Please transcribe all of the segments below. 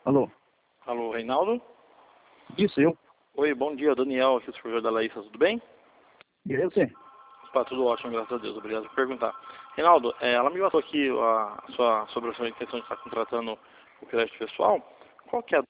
Alô? Alô, Reinaldo? Isso, eu. Oi, bom dia, Daniel, aqui do supervisor da Laísa, tudo bem? Beleza, você? Tá, tudo ótimo, graças a Deus, obrigado por perguntar. Reinaldo, ela me passou aqui sobre a sua intenção de estar contratando o crédito pessoal. Qual que é a...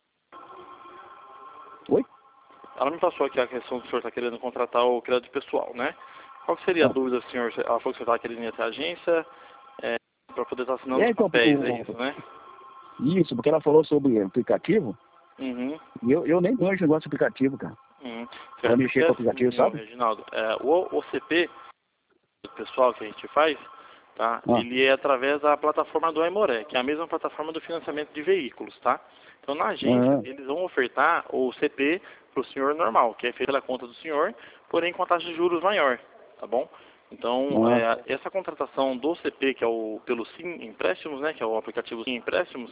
Oi? Ela me passou aqui a questão do senhor estar querendo contratar o crédito pessoal, né? Qual que seria a dúvida, senhor? Ela falou que você estava querendo ir até a agência para poder estar assinando os Então, papéis, é isso, né? Isso, porque ela falou sobre aplicativo, Uhum. e eu nem manjo negócio de aplicativo, cara. Uhum. Pra Certo, mexer com o aplicativo, assim, ô, sabe? Reginaldo, o OCP pessoal que a gente faz, tá? Ah, Ele é através da plataforma do Aimoré, que é a mesma plataforma do financiamento de veículos, tá? Então na agência ah, eles vão ofertar o CP para o senhor normal, que é feito pela conta do senhor, porém com a taxa de juros maior, tá bom? Então ah, essa contratação do CP, que é pelo Sim Empréstimos, né? Que é o aplicativo Sim Empréstimos,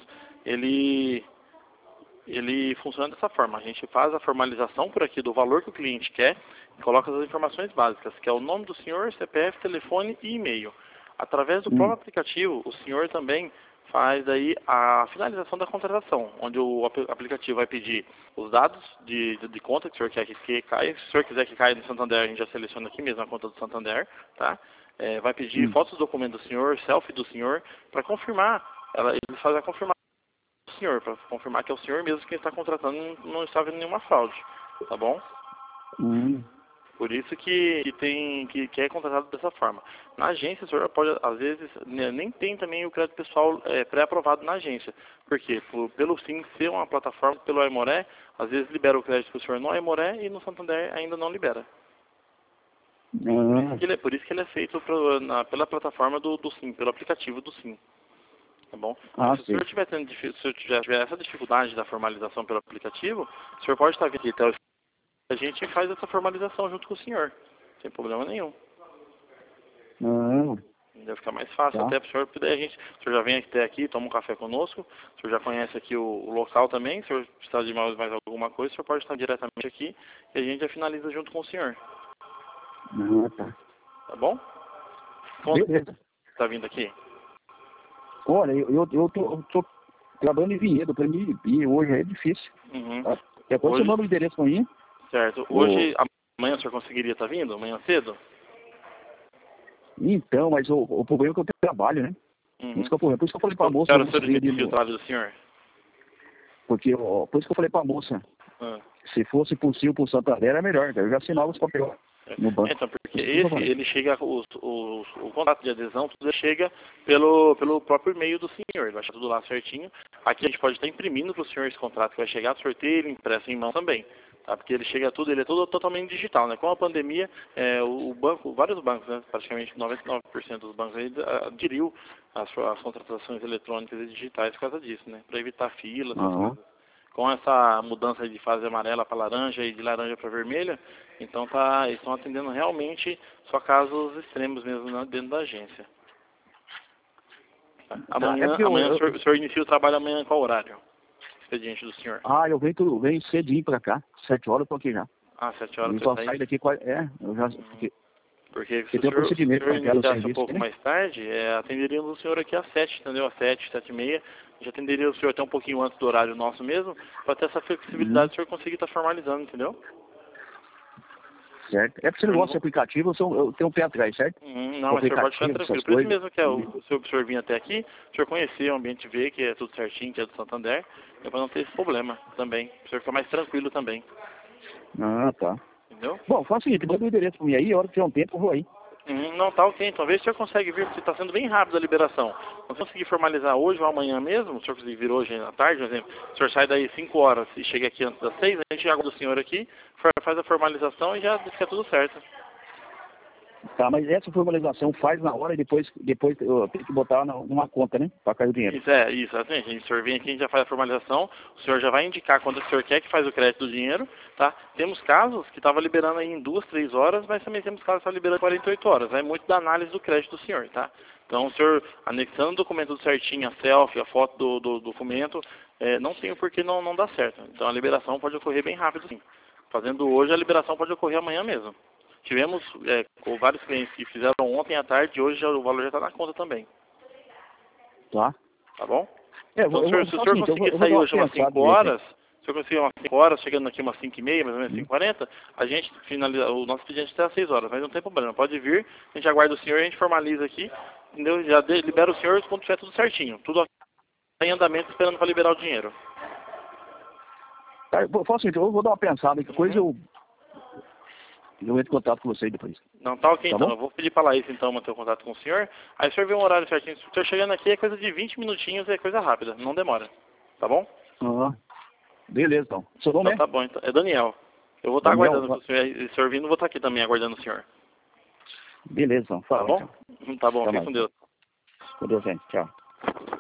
ele funciona dessa forma. A gente faz a formalização por aqui do valor que o cliente quer e coloca as informações básicas, que é o nome do senhor, CPF, telefone e e-mail. Através do próprio aplicativo, o senhor também faz aí a finalização da contratação, onde o aplicativo vai pedir os dados de conta que o senhor quer que caia. Se o senhor quiser que caia no Santander, a gente já seleciona aqui mesmo a conta do Santander, tá? Vai pedir fotos do documento do senhor, selfie do senhor, para confirmar. Ele faz a confirmação senhor, para confirmar que é o senhor mesmo que está contratando, não está havendo nenhuma fraude, tá bom? hum. Por isso que é contratado dessa forma. Na agência, o senhor pode, às vezes, nem tem também o crédito pessoal pré-aprovado na agência. Por quê? Pelo Sim ser uma plataforma, pelo Aimoré, às vezes libera o crédito para o senhor no Aimoré e no Santander ainda não libera. Por isso que ele é feito pela plataforma do Sim, pelo aplicativo do Sim. Tá bom? Mas se o Sei. senhor tiver essa dificuldade da formalização pelo aplicativo, o senhor pode estar vindo aqui até a gente faz essa formalização junto com o senhor. Sem problema nenhum. Ah, Deve ficar mais fácil tá. até para o senhor poder o senhor já vem até aqui, toma um café conosco, o senhor já conhece aqui o local também, se o senhor precisar de mais alguma coisa, o senhor pode estar diretamente aqui e a gente já finaliza junto com o senhor. Tá. Tá bom? Quando Beleza. está vindo aqui? Olha, eu tô trabalhando em Vinhedo, pra mim ir hoje é difícil. Uhum. Tá? Depois você Hoje, manda o endereço pra mim. certo. O... Hoje, amanhã o senhor conseguiria estar vindo? Amanhã cedo? Então, mas o problema é que eu tenho trabalho, né? Uhum. Por isso que eu falei pra Que moça, eu hora o não senhor sabia ali inicia o no... trabalho do senhor? Porque, ó, por isso que eu falei pra moça, Ah. se fosse possível pro Santander era melhor, cara. Eu já assinava os papéis no banco. Então, porque Isso que eu falei. ele chega, o contrato de adesão, tudo chega pelo próprio e-mail do senhor, ele vai achar tudo lá certinho. Aqui a gente pode estar imprimindo para o senhor esse contrato que vai chegar, sorteio ele impresso em mão também, tá? Porque ele chega tudo, ele é todo totalmente digital, né? Com a pandemia, o banco, vários bancos, né? Praticamente 99% dos bancos aí aderiu as contratações eletrônicas e digitais por causa disso, né? Para evitar filas, essas Aham. coisas. Com essa mudança de fase amarela para laranja e de laranja para vermelha, então eles estão atendendo realmente só casos extremos mesmo dentro da agência. Tá? Tá, é Amanhã, porque o senhor inicia o trabalho amanhã em qual horário? Expediente do senhor. eu venho cedinho pra cá. 7 horas eu tô aqui já. Ah, 7 horas Eu para só sair? saio daqui, eu já... Porque Porque se tem um o procedimento senhor para criar o iniciasse um serviço, pouco né? mais tarde, atenderíamos o senhor aqui às 7, entendeu? Às 7, 7 e meia. Já atenderia o senhor até um pouquinho antes do horário nosso mesmo, para ter essa flexibilidade Uhum. do senhor conseguir estar formalizando, entendeu? Certo. É porque esse Eu não negócio de vou... aplicativo, eu tenho um pé atrás, certo? Não, Com mas o senhor pode ficar aplicativo, tranquilo. essas Por isso coisas. mesmo que se o senhor vir até aqui, o senhor conhecer o ambiente, ver que é tudo certinho, que é do Santander, é para não ter esse problema também. O senhor ficar mais tranquilo também, Tá. entendeu? Bom, faz o seguinte, manda o endereço pra mim aí, a hora que tiver um tempo eu vou aí. Não, tá ok. Então, vê se o senhor consegue vir, porque está sendo bem rápido a liberação. Não conseguir formalizar hoje ou amanhã mesmo, o senhor conseguir vir hoje à tarde, por exemplo, o senhor sai daí 5 horas e chega aqui antes das 6, a gente aguarda o senhor aqui, faz a formalização e já diz que é tudo certo. Tá, mas essa formalização faz na hora e depois eu tenho que botar numa conta, né? Pra cair o dinheiro. Isso, assim, o senhor vem aqui, a gente já faz a formalização, o senhor já vai indicar quando o senhor quer que faz o crédito do dinheiro, tá? Temos casos que estava liberando aí em 2, 3 horas, mas também temos casos que está liberando em 48 horas, é muito da análise do crédito do senhor, tá? Então, o senhor anexando o documento certinho, a selfie, a foto do documento, não tem o porquê não dá certo. Então, a liberação pode ocorrer bem rápido, sim. Fazendo hoje, a liberação pode ocorrer amanhã mesmo. Tivemos com vários clientes que fizeram ontem à tarde e hoje o valor já está na conta também. Tá? Tá bom? Então, se o senhor conseguir sair hoje umas 5 horas, se eu conseguir umas 5 horas, chegando aqui umas 5h30, mais ou menos 5h40, a gente finaliza o nosso expediente até às 6 horas, mas não tem problema, pode vir, a gente aguarda o senhor e a gente formaliza aqui, entendeu? Já libera o senhor quando tiver tudo certinho, tudo em andamento esperando para liberar o dinheiro. Tá, assim, eu vou dar uma pensada, que coisa eu entro em contato com você depois. Não, tá ok, tá então. bom? Eu vou pedir para Laís, então, manter o contato com o senhor. Aí o senhor vê um horário certinho. Se o senhor chegando aqui é coisa de 20 minutinhos, é coisa rápida, não demora. Tá bom? Beleza, então. Seu nome Então tá bom, então. É Daniel. Eu vou estar aguardando o senhor. Se o senhor vindo, eu vou estar aqui também aguardando o senhor. Beleza, então. Tá bom? Então. Tá bom, fique Mais. com Deus. Com Deus, gente. Tchau.